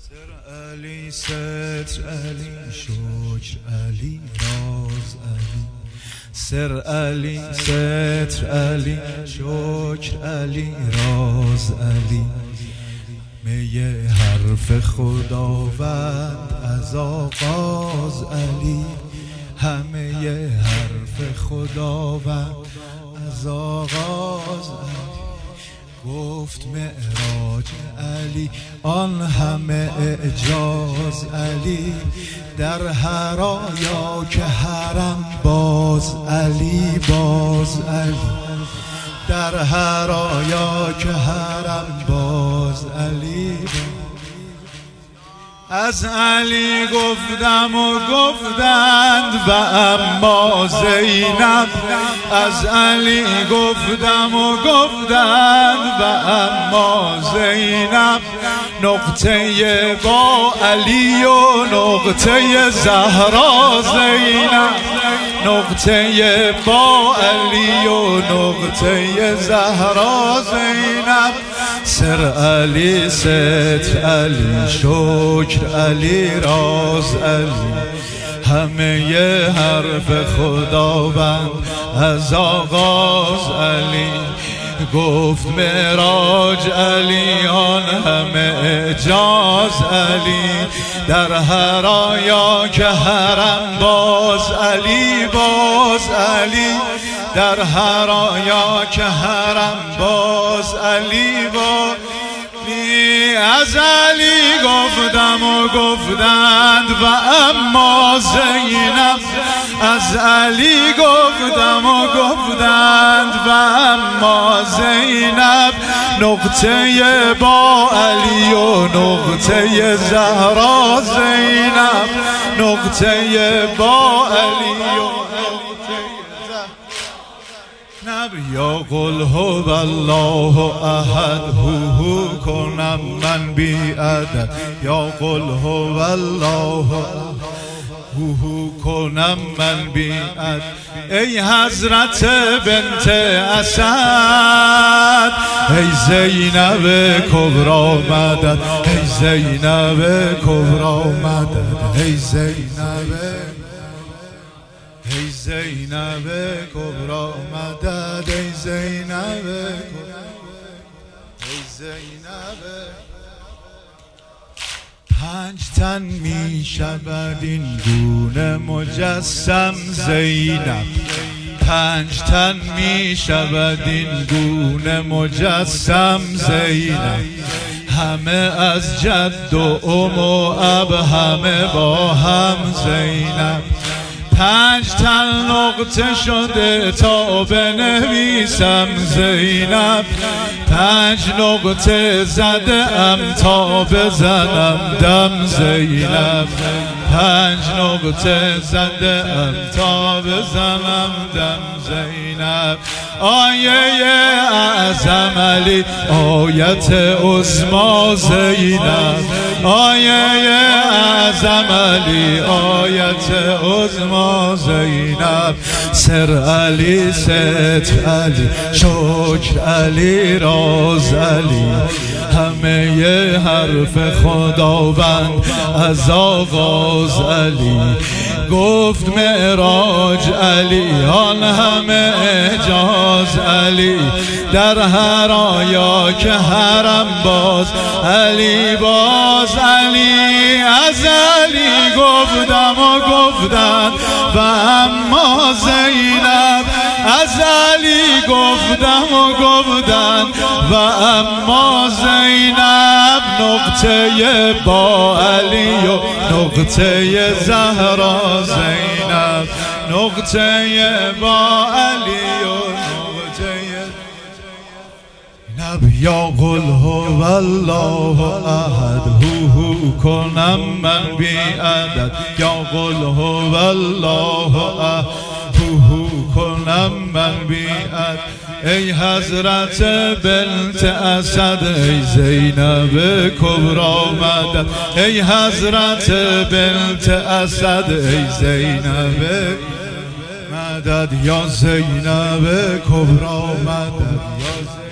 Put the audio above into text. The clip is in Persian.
علی ستر علی شکر علی راز علی سر علی ستر علی شکر علی راز علی می حرف خداوند از آغاز علی همه حرف خداوند از آغاز علی گفت معراج علی آن همه اعجاز علی در هر آیا که حرم باز علی باز علی در هر آیا که حرم باز علی از علی گفتم و گفتند و اما زینب از علی گفتم و گفتند و اما زینب نقطه با علی و نقطه زهرا زینب نقطه با علی و نقطه زهرا زینب سر علی ستر علی شکر علی راز علی همه حرف خداوند از آغاز علی گفت معراج علی آن همه اعجاز علی در هر آیا که حرم باز علی باز علی در هر آیا که حرم باز علی باز از علی گفتم و گفتند و اما زینب از علی گفتم و گفتند و اما زینب نقطه با علی و نقطه زهرا زینب نقطه با علی و یا قل هو الله احد هو کنم من بی عدد یا قل هو الله هو کنم من بی عدد ای حضرت بنت اسد ای زینب کبرا مدد ای زینب کبرا مدد ای زینب ای زینب کبرا مدد ای زینب ای زینب پنج تن می شود این گونه مجسم زینب پنج تن می شود این گونه مجسم زینب همه از جد و ام و اب همه با هم زینب پنج تن نقطه شده تا بنویسم زینب پنج نقطه زده ام تا بزنم دم زینب پنج نقطه زده ام تا بزنم دم زینب آیه اعظم علی آیت عظما زینب آیه اعظم علی آیت عظما زینب سر علی ستر علی شکر علی راز علی همه حرف خداوند از آغاز علی گفت معراج علی آن همه اعجاز علی در هر آیا که حرم باز علی باز علی از علی گفتم و گفتند و اما زینب از علی گفتم و گفتند و اما زینب نقطه با علی و نقطه زهرا زینب نقطه با علی و نقطه زینب یا قل هو الله احد هو کنم من بی عدد یا قل هو الله احد هو کنم من بی عدد ای حضرت بنت اسد ای زینب کبرا مدد ای حضرت بنت اسد ای زینب مدد یا زینب کبرا مدد